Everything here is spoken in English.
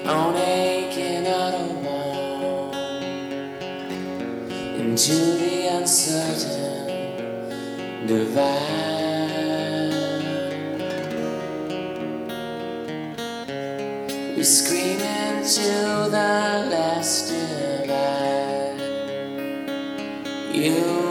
on aching Autobahn into the uncertain divide. We scream into the last divide. You